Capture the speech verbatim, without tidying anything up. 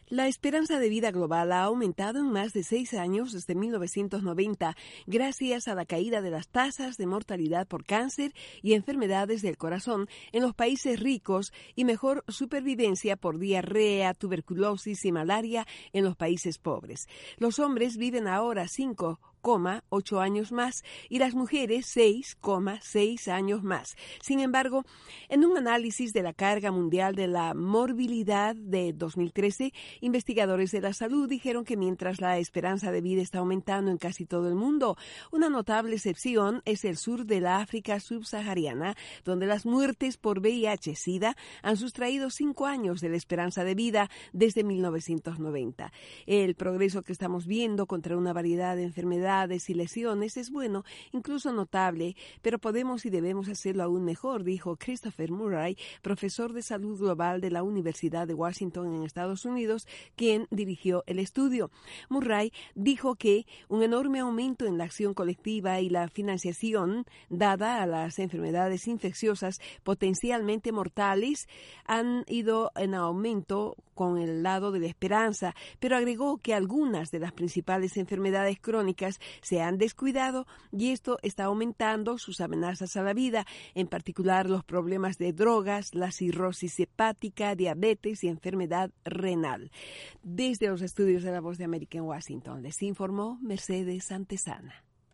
La esperanza de vida global ha aumentado en más de seis años desde mil novecientos noventa, gracias a la caída de las tasas de mortalidad por cáncer y enfermedades del corazón en los países ricos y mejor supervivencia por diarrea, tuberculosis y malaria en los países pobres. Los hombres viven ahora cinco coma ocho años más y las mujeres seis coma seis años más. Sin embargo, en un análisis de la carga mundial de la morbilidad de dos mil trece, investigadores de la salud dijeron que mientras la esperanza de vida está aumentando en casi todo el mundo, una notable excepción es el sur de la África subsahariana, donde las muertes por V I H-Sida han sustraído cinco años de la esperanza de vida desde mil novecientos noventa. El progreso que estamos viendo contra una variedad de enfermedades y lesiones es bueno, incluso notable, pero podemos y debemos hacerlo aún mejor, dijo Christopher Murray, profesor de salud global de la Universidad de Washington en Estados Unidos, quien dirigió el estudio. Murray dijo que un enorme aumento en la acción colectiva y la financiación dada a las enfermedades infecciosas potencialmente mortales han ido en aumento con el lado de la esperanza, pero agregó que algunas de las principales enfermedades crónicas se han descuidado y esto está aumentando sus amenazas a la vida, en particular los problemas de drogas, la cirrosis hepática, diabetes y enfermedad renal. Desde los estudios de La Voz de América en Washington, les informó Mercedes Antesana.